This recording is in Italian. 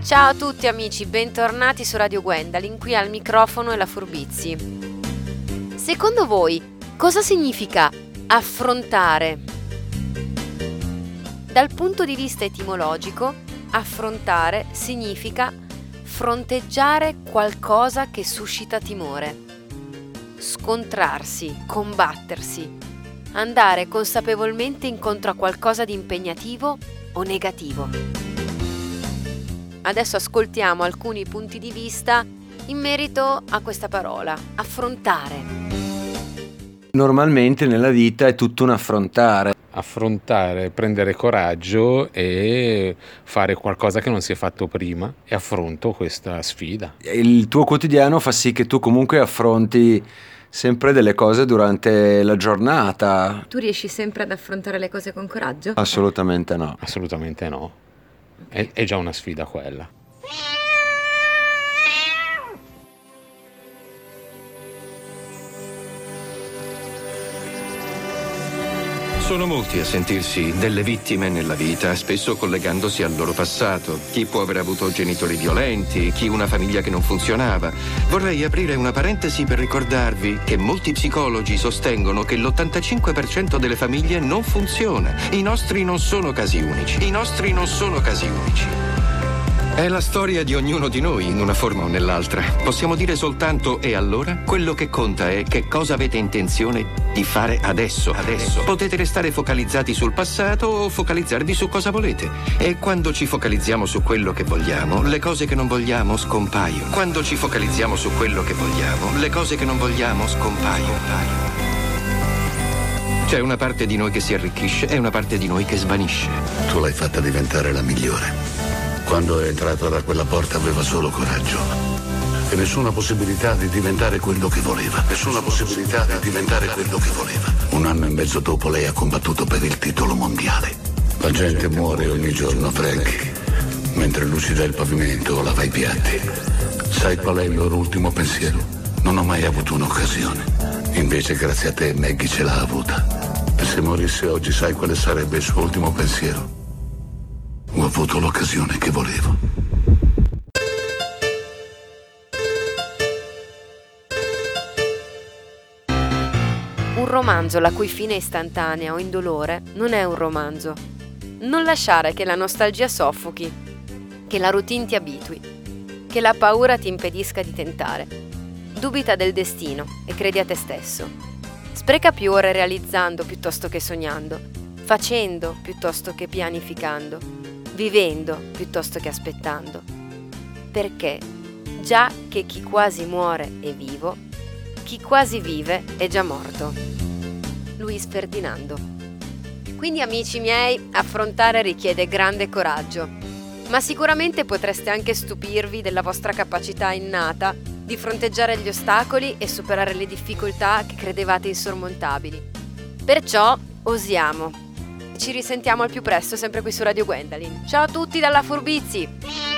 Ciao a tutti amici, bentornati su Radio Gwendalyn, qui al microfono e la Furbizi. Secondo voi cosa significa affrontare? Dal punto di vista etimologico, affrontare significa fronteggiare qualcosa che suscita timore, scontrarsi, combattersi, andare consapevolmente incontro a qualcosa di impegnativo o negativo. Adesso ascoltiamo alcuni punti di vista in merito a questa parola, affrontare. Normalmente nella vita è tutto un affrontare. Affrontare, prendere coraggio e fare qualcosa che non si è fatto prima e affronto questa sfida. Il tuo quotidiano fa sì che tu comunque affronti sempre delle cose durante la giornata. Tu riesci sempre ad affrontare le cose con coraggio? Assolutamente no. Assolutamente no. È già una sfida quella. Sono molti a sentirsi delle vittime nella vita, spesso collegandosi al loro passato. Chi può aver avuto genitori violenti, chi una famiglia che non funzionava. Vorrei aprire una parentesi per ricordarvi che molti psicologi sostengono che l'85% delle famiglie non funziona. I nostri non sono casi unici. È la storia di ognuno di noi in una forma o nell'altra. Possiamo dire soltanto e allora? Quello che conta è che cosa avete intenzione di fare adesso. Potete restare focalizzati sul passato o focalizzarvi su cosa volete. E quando ci focalizziamo su quello che vogliamo, le cose che non vogliamo scompaiono. Quando ci focalizziamo su quello che vogliamo, le cose che non vogliamo scompaiono. C'è una parte di noi che si arricchisce e una parte di noi che svanisce. Tu l'hai fatta diventare la migliore. Quando è entrata da quella porta aveva solo coraggio e nessuna possibilità di diventare quello che voleva. Un anno e mezzo dopo lei ha combattuto per il titolo mondiale. La gente muore ogni giorno, Frankie, mentre lucida il pavimento o lava i piatti. Sai qual è il loro ultimo pensiero? Non ho mai avuto un'occasione. Invece grazie a te Maggie ce l'ha avuta. E se morisse oggi sai quale sarebbe il suo ultimo pensiero? Ho avuto l'occasione che volevo. Un romanzo la cui fine è istantanea o indolore non è un romanzo. Non lasciare che la nostalgia soffochi, che la routine ti abitui, che la paura ti impedisca di tentare. Dubita del destino e credi a te stesso. Spreca più ore realizzando piuttosto che sognando, facendo piuttosto che pianificando, vivendo piuttosto che aspettando, perché già che chi quasi muore è vivo, chi quasi vive è già morto. Luis Ferdinando. Quindi amici miei, affrontare richiede grande coraggio, ma sicuramente potreste anche stupirvi della vostra capacità innata di fronteggiare gli ostacoli e superare le difficoltà che credevate insormontabili. Perciò osiamo. Ci risentiamo al più presto sempre qui su Radio Gwendalyn. Ciao a tutti dalla Furbizi!